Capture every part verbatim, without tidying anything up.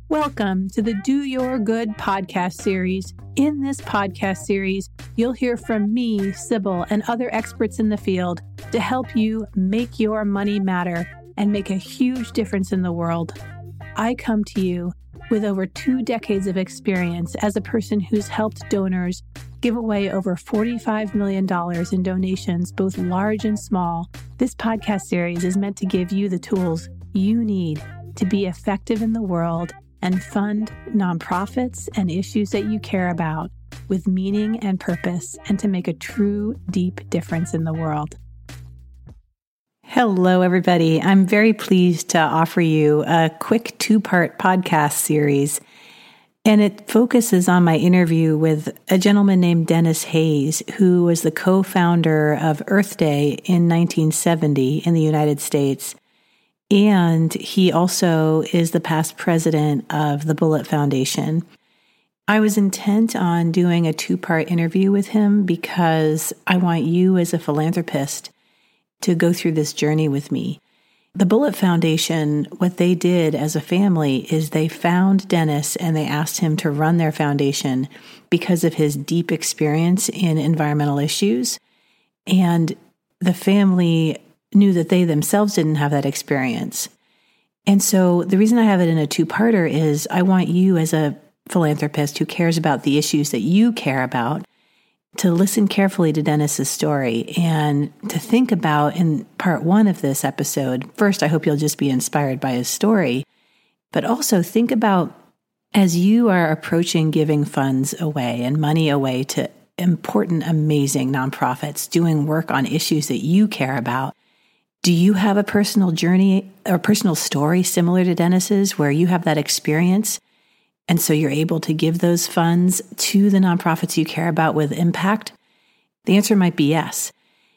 Welcome to the Do Your Good podcast series. In this podcast series, you'll hear from me, Sybil, and other experts in the field to help you make your money matter and make a huge difference in the world. I come to you with over two decades of experience as a person who's helped donors give away over forty-five million dollars in donations, both large and small. This podcast series is meant to give you the tools you need to be effective in the world and fund nonprofits and issues that you care about with meaning and purpose, and to make a true, deep difference in the world. Hello, everybody. I'm very pleased to offer you a quick two-part podcast series, and it focuses on my interview with a gentleman named Dennis Hayes, who was the co-founder of Earth Day in nineteen seventy in the United States. And he also is the past president of the Bullitt Foundation. I was intent on doing a two-part interview with him because I want you as a philanthropist to go through this journey with me. The Bullitt Foundation, what they did as a family is they found Dennis and they asked him to run their foundation because of his deep experience in environmental issues. And the family knew that they themselves didn't have that experience. And so the reason I have it in a two-parter is I want you as a philanthropist who cares about the issues that you care about to listen carefully to Dennis's story and to think about in part one of this episode. First, I hope you'll just be inspired by his story, but also think about as you are approaching giving funds away and money away to important, amazing nonprofits doing work on issues that you care about. Do you have a personal journey or personal story similar to Dennis's where you have that experience? And so you're able to give those funds to the nonprofits you care about with impact? The answer might be yes.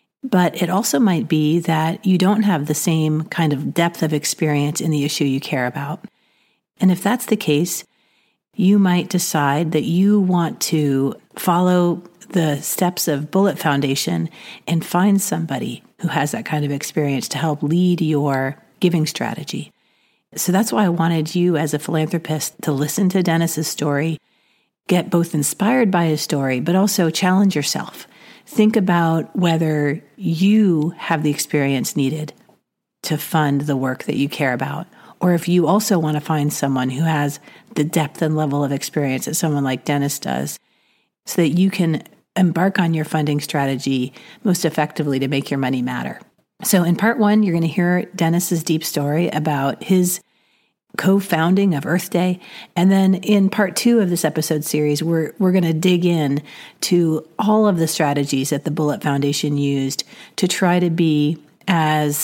But it also might be that you don't have the same kind of depth of experience in the issue you care about. And if that's the case, you might decide that you want to follow the steps of Bullitt Foundation and find somebody who has that kind of experience to help lead your giving strategy. So that's why I wanted you as a philanthropist to listen to Dennis's story, get both inspired by his story, but also challenge yourself. Think about whether you have the experience needed to fund the work that you care about, or if you also want to find someone who has the depth and level of experience that someone like Dennis does, so that you can embark on your funding strategy most effectively to make your money matter. So in part one, you're going to hear Dennis's deep story about his co-founding of Earth Day. And then in part two of this episode series, we're we're going to dig in to all of the strategies that the Bullitt Foundation used to try to be as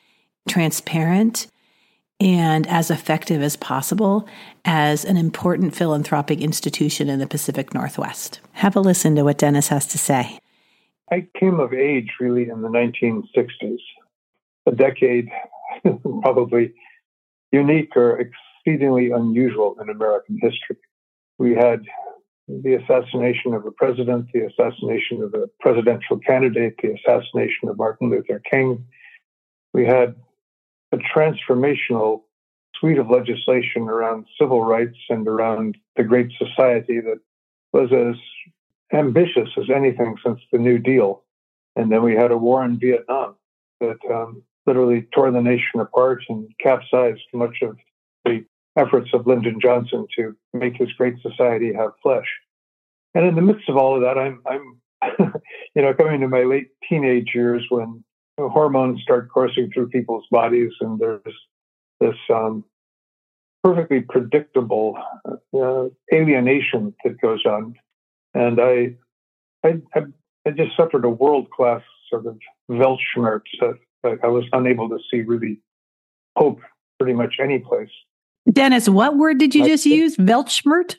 transparent and as effective as possible as an important philanthropic institution in the Pacific Northwest. Have a listen to what Dennis has to say. I came of age really in the nineteen sixties, a decade probably unique or exceedingly unusual in American history. We had the assassination of a president, the assassination of a presidential candidate, the assassination of Martin Luther King. We had a transformational suite of legislation around civil rights and around the Great Society that was as ambitious as anything since the New Deal. And then we had a war in Vietnam that um, literally tore the nation apart and capsized much of the efforts of Lyndon Johnson to make his Great Society have flesh. And in the midst of all of that, I'm, I'm you know, coming to my late teenage years when hormones start coursing through people's bodies, and there's this um, perfectly predictable uh, alienation that goes on. And I, I, I just suffered a world-class sort of Weltschmerz. Uh, I was unable to see really hope pretty much any place. Dennis, what word did you just use? Weltschmerz?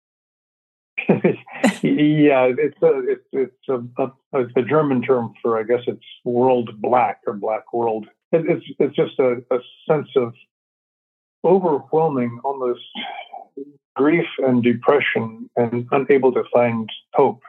Yeah, it's a, it's it's a, a, it's a German term for, I guess it's world black or black world. It, it's it's just a, a sense of overwhelming, almost grief and depression, and unable to find hope.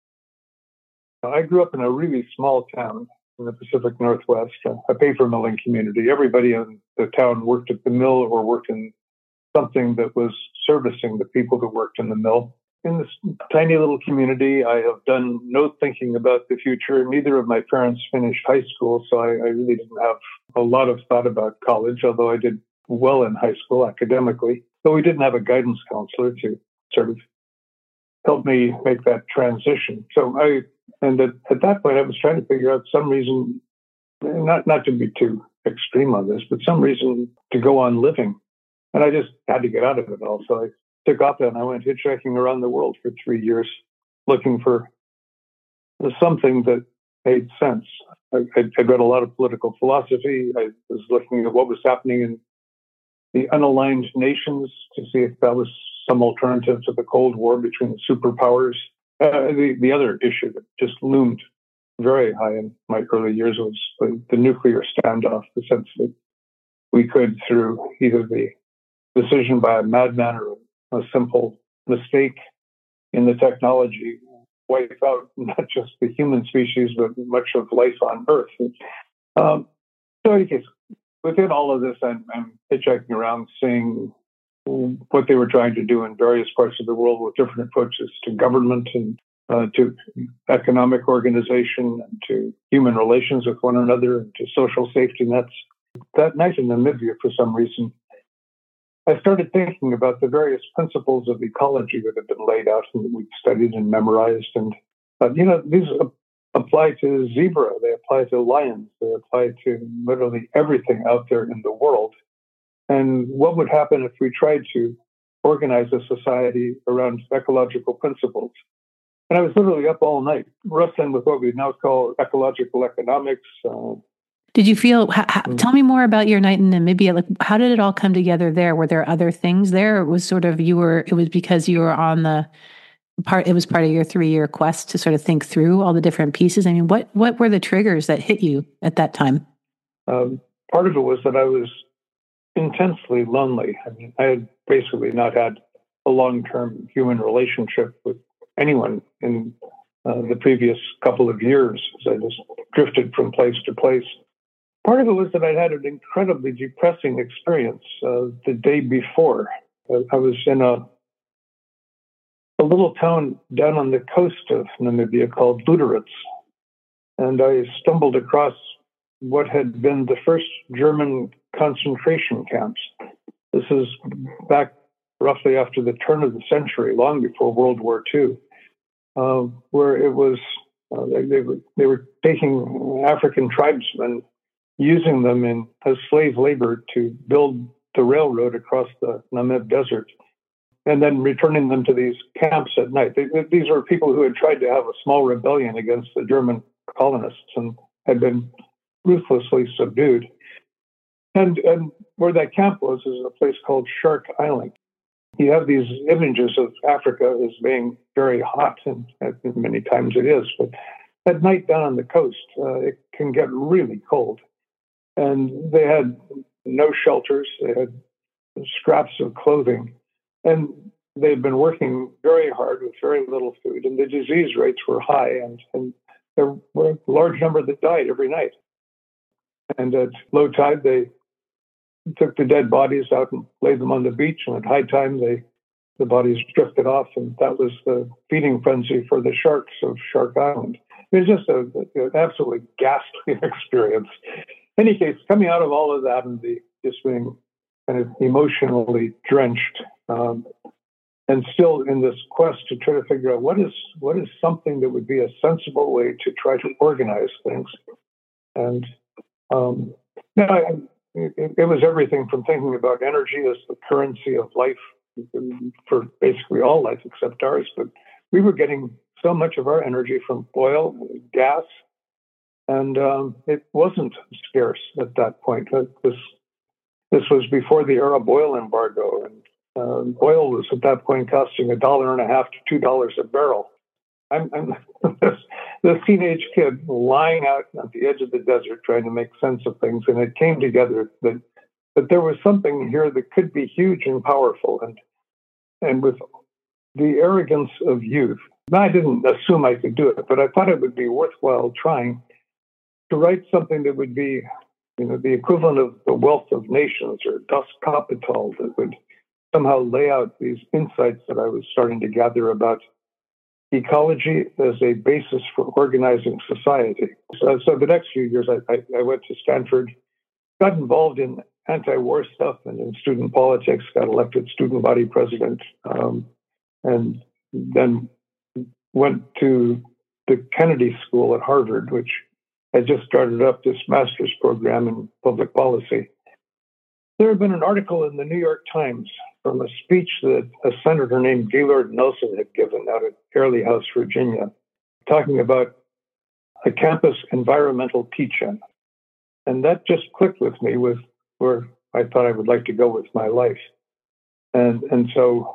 I grew up in a really small town in the Pacific Northwest, a paper milling community. Everybody in the town worked at the mill or worked in something that was servicing the people who worked in the mill. In this tiny little community, I have done no thinking about the future. Neither of my parents finished high school, so I, I really didn't have a lot of thought about college, although I did well in high school academically. But we didn't have a guidance counselor to sort of help me make that transition. So I, and at, at that point, I was trying to figure out some reason, not, not to be too extreme on this, but some reason to go on living. And I just had to get out of it all. So I took off and I went hitchhiking around the world for three years, looking for something that made sense. I, I, I read a lot of political philosophy. I was looking at what was happening in the unaligned nations to see if that was some alternative to the Cold War between the superpowers. Uh, the, the other issue that just loomed very high in my early years was the, the nuclear standoff, the sense that we could, through either the decision by a madman or a simple mistake in the technology, wipe out not just the human species, but much of life on Earth. Um, so, in any case, within all of this, I'm, I'm hitchhiking around, seeing what they were trying to do in various parts of the world with different approaches to government and uh, to economic organization and to human relations with one another and to social safety nets. That night in Namibia, for some reason, I started thinking about the various principles of ecology that have been laid out and that we've studied and memorized. And, uh, you know, these apply to zebra, they apply to lions, they apply to literally everything out there in the world. And what would happen if we tried to organize a society around ecological principles? And I was literally up all night wrestling with what we now call ecological economics. Uh, Did you feel, how, how, tell me more about your night in Namibia. Like, how did it all come together there? Were there other things there? It was sort of, you were, it was because you were on the part, it was part of your three year quest to sort of think through all the different pieces. I mean, what, what were the triggers that hit you at that time? Um, part of it was that I was intensely lonely. I mean, I had basically not had a long-term human relationship with anyone in uh, the previous couple of years, as I just drifted from place to place. Part of it was that I'd had an incredibly depressing experience uh, the day before. Uh, I was in a, a little town down on the coast of Namibia called Luderitz, and I stumbled across what had been the first German concentration camps. This is back roughly after the turn of the century, long before World War Two, uh, where it was uh, they, they, were, they were taking African tribesmen, using them in as slave labor to build the railroad across the Namib Desert, and then returning them to these camps at night. They, these were people who had tried to have a small rebellion against the German colonists and had been ruthlessly subdued. And, and where that camp was is a place called Shark Island. You have these images of Africa as being very hot, and, and many times it is, but at night down on the coast, uh, it can get really cold. And they had no shelters, they had scraps of clothing, and they'd been working very hard with very little food, and the disease rates were high, and, and there were a large number that died every night. And at low tide, they took the dead bodies out and laid them on the beach, and at high time, they the bodies drifted off, and that was the feeding frenzy for the sharks of Shark Island. It was just a, an absolutely ghastly experience. In any case, coming out of all of that and the, just being kind of emotionally drenched, um, and still in this quest to try to figure out what is what is something that would be a sensible way to try to organize things. And um, you know, I, it, it was everything from thinking about energy as the currency of life for basically all life except ours. But we were getting so much of our energy from oil, gas, and um, it wasn't scarce at that point. This this was before the Arab oil embargo, and uh, oil was at that point costing a dollar and a half to two dollars a barrel. I'm, I'm this, this teenage kid lying out at the edge of the desert trying to make sense of things, and it came together that that there was something here that could be huge and powerful, and and with the arrogance of youth. I didn't assume I could do it, but I thought it would be worthwhile trying to write something that would be, you know, the equivalent of the Wealth of Nations or Das Kapital, that would somehow lay out these insights that I was starting to gather about ecology as a basis for organizing society. So, so the next few years, I, I, I went to Stanford, got involved in anti-war stuff and in student politics, got elected student body president, um, and then went to the Kennedy School at Harvard, which had just started up this master's program in public policy. There had been an article in the New York Times from a speech that a senator named Gaylord Nelson had given out at Airlie House, Virginia, talking about a campus environmental teach-in. And that just clicked with me with where I thought I would like to go with my life. And, and so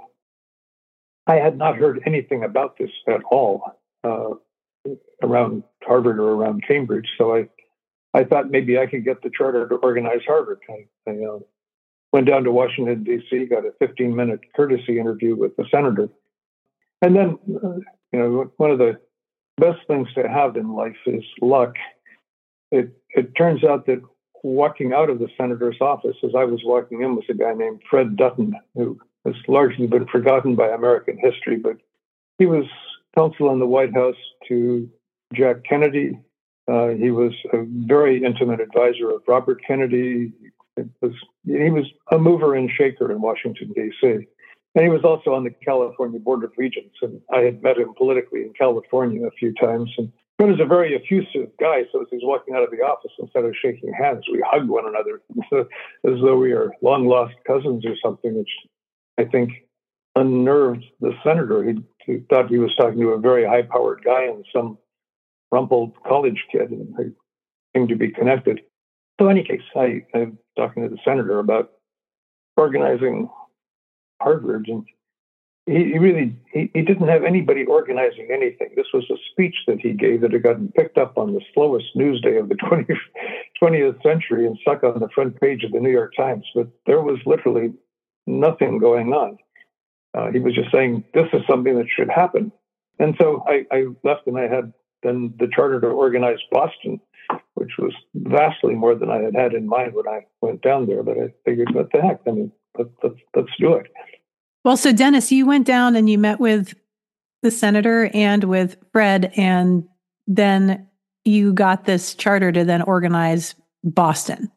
I had not heard anything about this at all uh, around Harvard or around Cambridge. So I, I thought maybe I could get the charter to organize Harvard. I, I uh, went down to Washington, D C, got a fifteen-minute courtesy interview with the senator. And then, uh, you know, one of the best things to have in life is luck. It, it turns out that walking out of the senator's office, as I was walking in, was a guy named Fred Dutton, who has largely been forgotten by American history, but he was counsel in the White House to Jack Kennedy. Uh, he was a very intimate advisor of Robert Kennedy. It was, he was a mover and shaker in Washington, D C. And he was also on the California Board of Regents. And I had met him politically in California a few times. And he was a very effusive guy. So as he's walking out of the office, instead of shaking hands, we hugged one another as though we were long lost cousins or something, which I think unnerved the senator. He, he thought he was talking to a very high powered guy and some rumpled college kid, and they seemed to be connected. So in any case, I, I'm talking to the senator about organizing Harvard, and he, he really he, he didn't have anybody organizing anything. This was a speech that he gave that had gotten picked up on the slowest news day of the twentieth century and stuck on the front page of the New York Times. But there was literally nothing going on. Uh, he was just saying, this is something that should happen. And so I, I left, and I had then the charter to organize Boston, which was vastly more than I had had in mind when I went down there. But I figured, what the heck? I mean, let, let's, let's do it. Well, so Dennis, you went down and you met with the senator and with Fred, and then you got this charter to then organize Boston.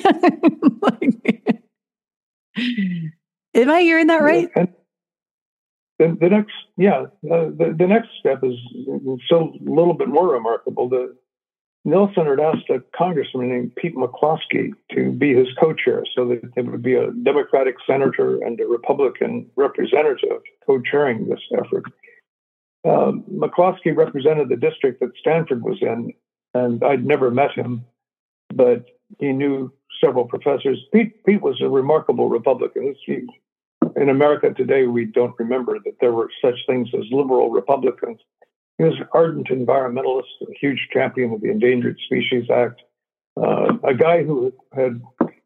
Like, am I hearing that right? And the, the next, yeah, uh, the, the next step is still a little bit more remarkable. The Nelson had asked a congressman named Pete McCloskey to be his co-chair, so that it would be a Democratic senator and a Republican representative co-chairing this effort. Um, McCloskey represented the district that Stanford was in, and I'd never met him, but he knew several professors. Pete, Pete was a remarkable Republican. He, in America today, we don't remember that there were such things as liberal Republicans. He was an ardent environmentalist, a huge champion of the Endangered Species Act, uh, a guy who had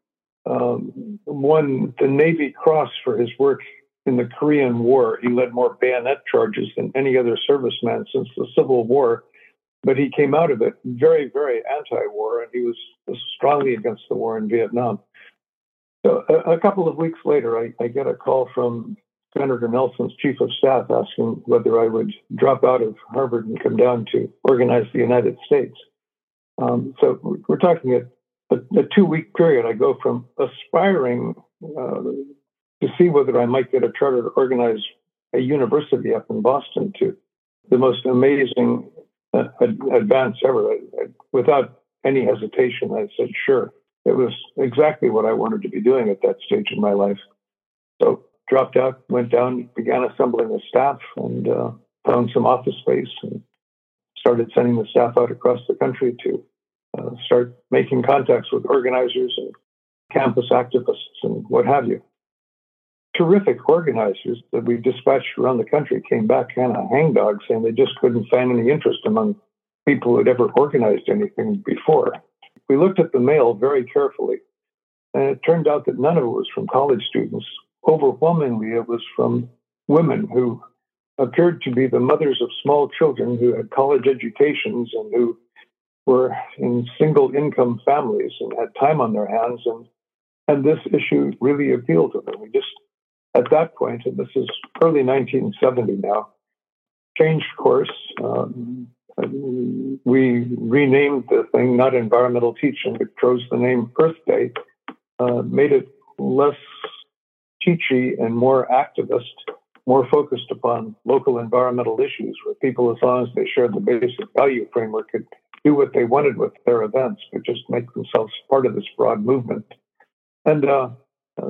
um, won the Navy Cross for his work in the Korean War. He led more bayonet charges than any other serviceman since the Civil War, but he came out of it very, very anti-war, and he was, was strongly against the war in Vietnam. So a, a couple of weeks later, I, I get a call from Senator Nelson's chief of staff asking whether I would drop out of Harvard and come down to organize the United States. Um, so we're talking a, a, a two-week period. I go from aspiring uh, to see whether I might get a charter to organize a university up in Boston to the most amazing uh, advance ever. I, I, without any hesitation, I said, sure. It was exactly what I wanted to be doing at that stage in my life. So dropped out, went down, began assembling a staff, and uh, found some office space and started sending the staff out across the country to uh, start making contacts with organizers and campus activists and what have you. Terrific organizers that we dispatched around the country came back kind of hangdog, saying they just couldn't find any interest among people who had ever organized anything before. We looked at the mail very carefully, and it turned out that none of it was from college students. Overwhelmingly, it was from women who appeared to be the mothers of small children who had college educations and who were in single-income families and had time on their hands, and, and this issue really appealed to them. We just at that point, and this is early nineteen seventy now, changed course. Um, we renamed the thing, not environmental teaching, but chose the name Earth Day, uh, made it less teachy and more activist, more focused upon local environmental issues, where people, as long as they shared the basic value framework, could do what they wanted with their events, but just make themselves part of this broad movement. And uh, uh,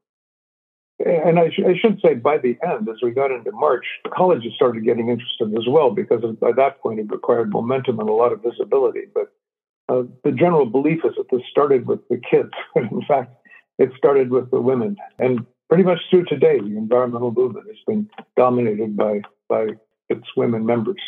and I, sh- I should say, by the end, as we got into March, colleges started getting interested as well, because by that point it required momentum and a lot of visibility. But uh, the general belief is that this started with the kids. In fact, it started with the women. And pretty much through today, the environmental movement has been dominated by, by its women members.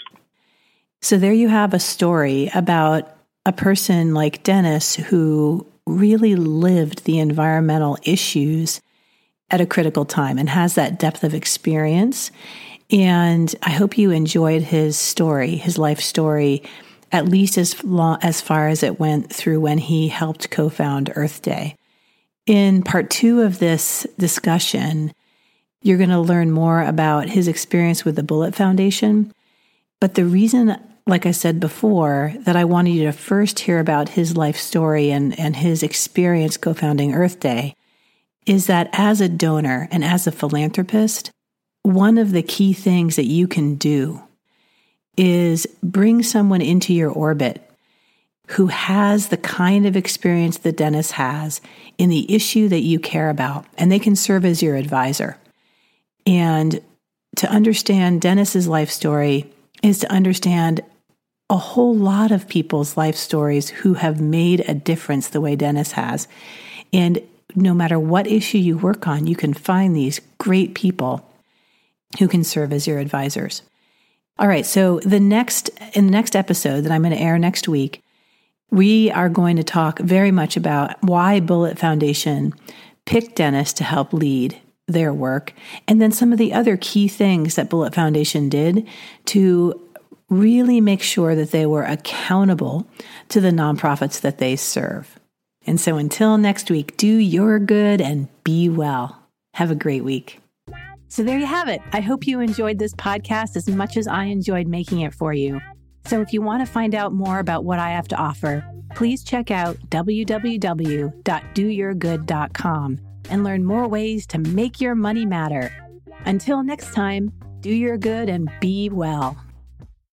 So there you have a story about a person like Dennis who really lived the environmental issues at a critical time and has that depth of experience. And I hope you enjoyed his story, his life story, at least as long, as far as it went through when he helped co-found Earth Day. In part two of this discussion, you're going to learn more about his experience with the Bullitt Foundation. But the reason, like I said before, that I wanted you to first hear about his life story and, and his experience co-founding Earth Day is that as a donor and as a philanthropist, one of the key things that you can do is bring someone into your orbit who has the kind of experience that Dennis has in the issue that you care about, and they can serve as your advisor. And to understand Dennis's life story is to understand a whole lot of people's life stories who have made a difference the way Dennis has. And no matter what issue you work on, you can find these great people who can serve as your advisors. All right, so the next in the next episode that I'm going to air next week, we are going to talk very much about why Bullitt Foundation picked Dennis to help lead their work, and then some of the other key things that Bullitt Foundation did to really make sure that they were accountable to the nonprofits that they serve. And so until next week, do your good and be well. Have a great week. So there you have it. I hope you enjoyed this podcast as much as I enjoyed making it for you. So if you want to find out more about what I have to offer, please check out w w w dot do your good dot com and learn more ways to make your money matter. Until next time, do your good and be well.